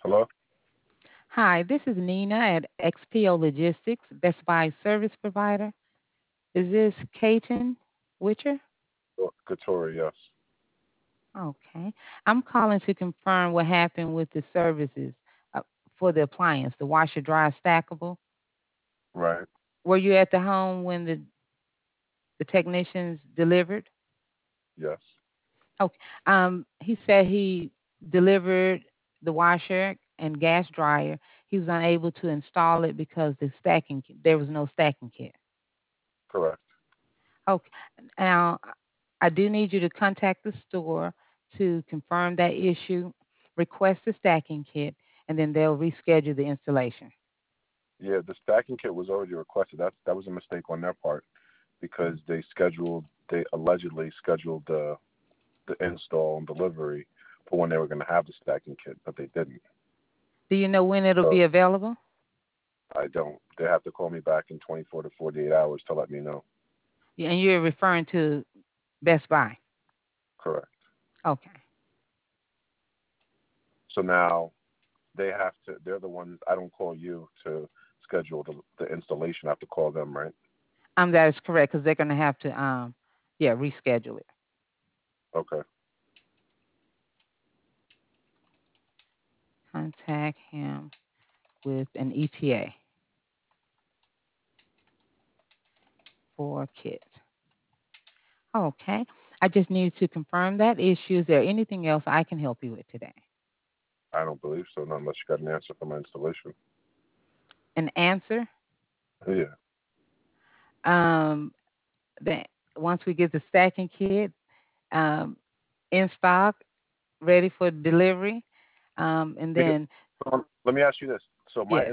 Hello? Hi, this is Nina at XPO Logistics, Best Buy service provider. Is this Katen Witcher? Katori, yes. Okay. I'm calling to confirm what happened with the services uh, for the appliance, the washer dryer stackable. Right. Were you at the home when the technicians delivered? Yes. Okay. He said he delivered the washer and gas dryer. He was unable to install it because there was no stacking kit. Correct. Okay. Now, I do need you to contact the store to confirm that issue, request the stacking kit, and then they'll reschedule the installation. Yeah, the stacking kit was already requested. That was a mistake on their part because they allegedly scheduled the install and delivery for when they were going to have the stacking kit, but they didn't. Do you know when it'll So be available? I don't. They have to call me back in 24 to 48 hours to let me know. Yeah, and you're referring to Best Buy. Correct. Okay. So now they have to. They're the ones. I don't call you to schedule the installation. I have to call them, right? That is correct because they're going to have to, yeah, reschedule it. Okay. Contact him with an ETA for kit. Okay. I just need to confirm that issue. Is there anything else I can help you with today? I don't believe so, not unless you got an answer for my installation. An answer? Yeah. Um, that once we get the stacking kit um, in stock, ready for delivery, and Because then let me ask you this. So yes,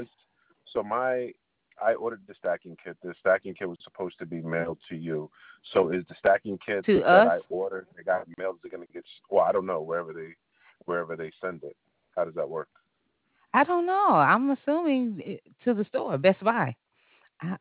I ordered the stacking kit. The stacking kit was supposed to be mailed to you. So is the stacking kit to that us. I ordered they got mailed? Is it going to get? Well, I don't know wherever they send it. How does that work? I don't know. I'm assuming to the store, Best Buy. I,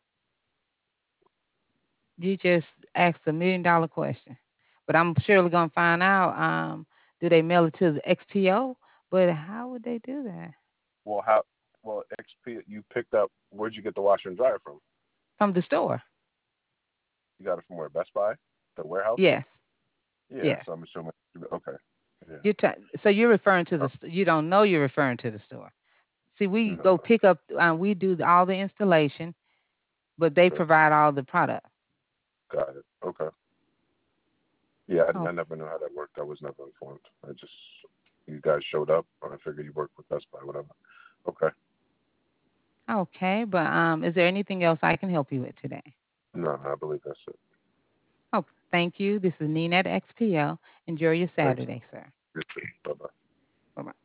you just asked $1 million question, but I'm surely gonna find out. Do they mail it to the XPO? But how would they do that? Well, how? Well, XP, you picked up. Where'd you get the washer and dryer from? From the store? You got it from where? Best Buy, the warehouse. Yes, Yeah. yes. So I'm assuming. Okay. Yeah. So you're referring to Oh, you don't know you're referring to the store. See, we no. go pick up. We do all the installation, but they Okay. provide all the product. Got it. Okay. Yeah, I Okay. never knew how that worked. I was never informed. I just you guys showed up. I figured you worked with Best Buy, whatever. Okay. Okay, but is there anything else I can help you with today? No, I believe that's it. Oh, thank you. This is Nina at XPL. Enjoy your Thank you. Saturday, sir. You too. Bye bye. Bye bye.